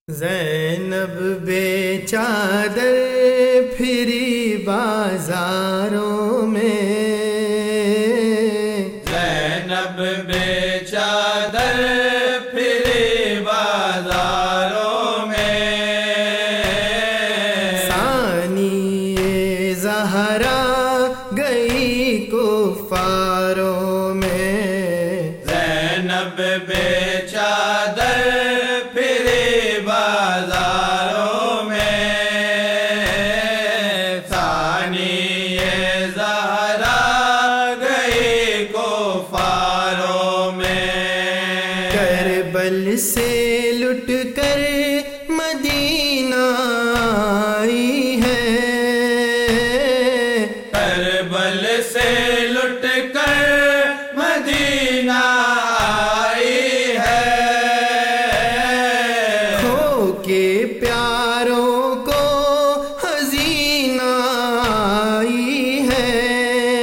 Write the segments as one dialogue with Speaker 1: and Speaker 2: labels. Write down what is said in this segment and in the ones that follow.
Speaker 1: زینب بے چادر پھری بازاروں میں،
Speaker 2: زینب بے چادر پھری بازاروں میں،
Speaker 1: ثانی زہرا گئی کفاروں میں،
Speaker 2: زینب بے چادر پھری بازاروں میں، ثانی زہرا گئی کفاروں میں،
Speaker 1: کربل سے لٹ کر مدینہ آئی ہے،
Speaker 2: کربل سے لٹ کر مدینہ آئی ہے،
Speaker 1: ہو کے پیاروں کو حزینہ آئی ہے،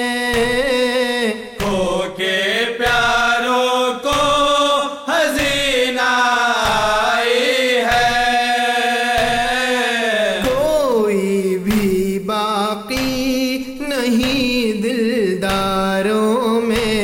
Speaker 2: کھو کے پیاروں کو حزینہ آئی ہے،
Speaker 1: کوئی بھی باقی نہیں دلداروں میں،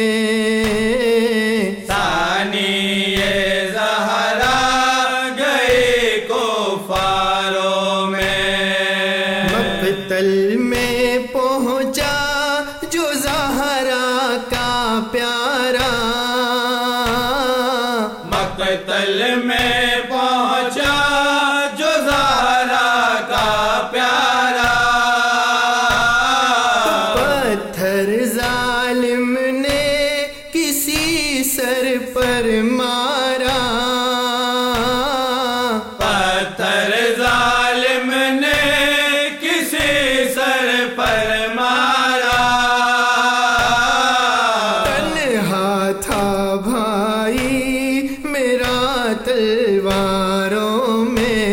Speaker 2: ثانی زہرا گئی کفاروں میں،
Speaker 1: مقتل میں پہنچا جو زہرا کا پیارا،
Speaker 2: مقتل میں پہنچا جو زہرا کا پیارا،
Speaker 1: پتھر ظالم نے کسی سر پر مارا،
Speaker 2: پتھر ظالم نے کسی سر پر مارا،
Speaker 1: تنہا تھا بھائی میرا تلواروں میں،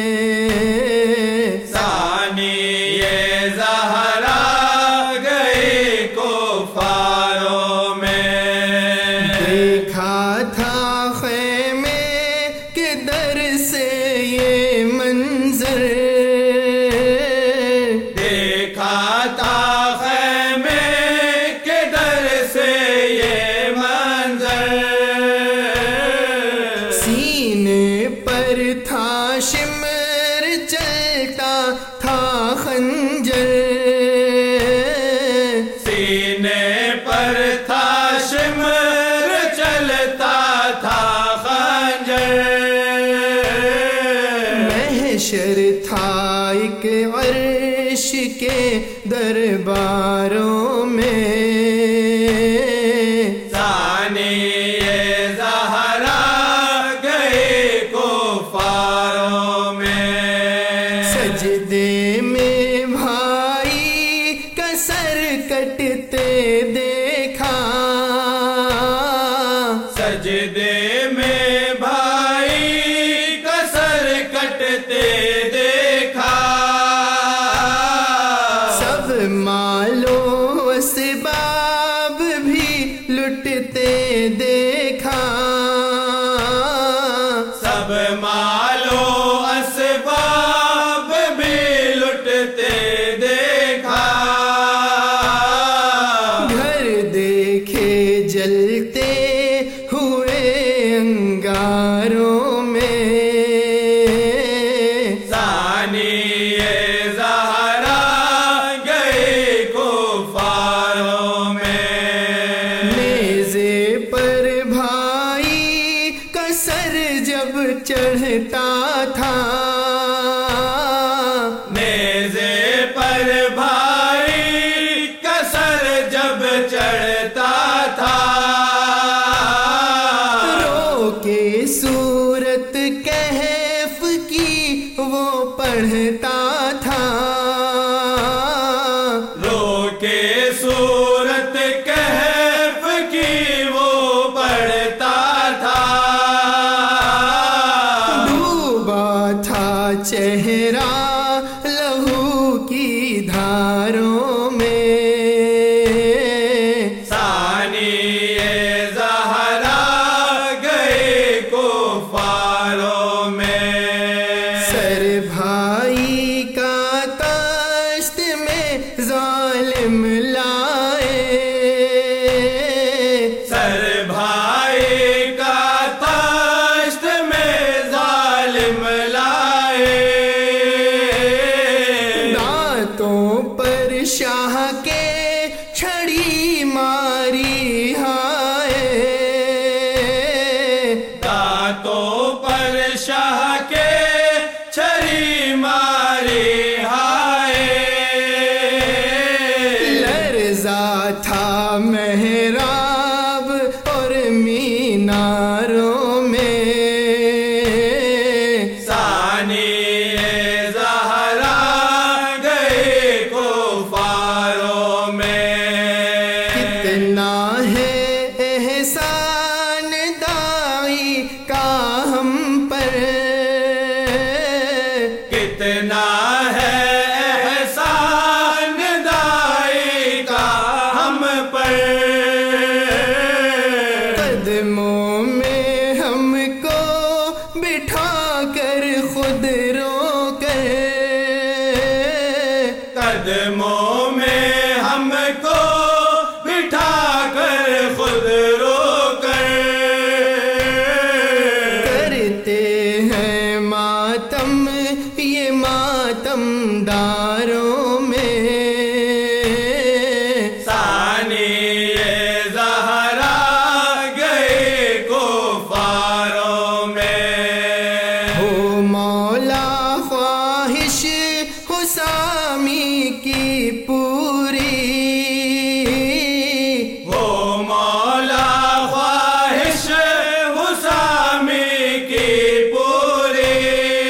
Speaker 2: ثانی زہرا گئی کفاروں میں،
Speaker 1: دیکھا تھا خیمے کے در سے یہ منظر،
Speaker 2: دیکھا تھا خیمے کے در سے یہ منظر،
Speaker 1: سینے پر تھا شمر چلتا تھا خنجر،
Speaker 2: سینے پر تھا شمر چلتا تھا خنجر،
Speaker 1: محشر تھا ایک عرش کے درباروں میں،
Speaker 2: ثانی زہرا گئی کفاروں میں،
Speaker 1: سجدے میں بھائی کا سر کٹتے دیکھا،
Speaker 2: سجدے میں بھائی کا سر کٹتے دیکھا،
Speaker 1: سب مالو اسباب بھی لٹتے دیکھا،
Speaker 2: سب مالو اسباب بھی لٹتے دیکھا،
Speaker 1: گھر دیکھے جلتے ہوئے انگاروں میں،
Speaker 2: ثانی زہرا گئی کفاروں میں،
Speaker 1: نیزے پر بھائی کا سر جب چڑھتا تھا،
Speaker 2: نیزے پر بھائی کا سر جب چڑھتا تھا،
Speaker 1: رو کے سورت کہف کی وہ پڑھتا تھا،
Speaker 2: رو کے صورت کہف کی وہ پڑھتا تھا،
Speaker 1: ڈوبا تھا چہرہ لہو کی دھاروں میں،
Speaker 2: ثانی زہرا گئی کفاروں میں،
Speaker 1: سر بھائی کا تاشت میں ظالم لائے،
Speaker 2: سر بھائی کا تاشت میں ظالم لائے،
Speaker 1: دانتوں پر شاہ کے چھڑی ماری ہائے،
Speaker 2: دانتوں پر شاہ کے چھری ماری ہائے،
Speaker 1: لرزا تھا محراب اور میناروں میں،
Speaker 2: ثانی زہرا گئے کفاروں میں،
Speaker 1: کتنا ہے احسان دائی کا ہم پر،
Speaker 2: کتنا ہے احسان دائی کا ہم پر،
Speaker 1: قدموں میں ہم کو بٹھا کر خود رو کر،
Speaker 2: قدموں میں ہم کو بٹھا کر خود رو کر،
Speaker 1: کرتے ہیں ماتم یہ ماتم داروں میں،
Speaker 2: ثانی زہرا گئے کفاروں میں،
Speaker 1: ہو مولا خواہش حسامی کی پوری،
Speaker 2: وہ مولا خواہش حسامی کی پوری،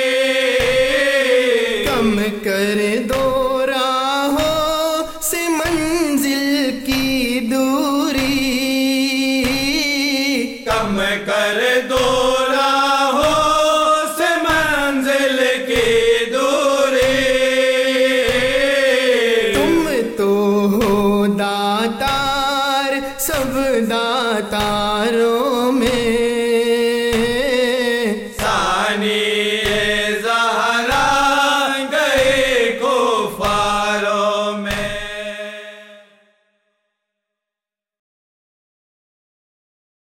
Speaker 1: کم کر دو راہوں سے منزل کی دوری،
Speaker 2: کم کر دو راہوں سے منزل کی دوری،
Speaker 1: تم تو ہو داتار سب داتار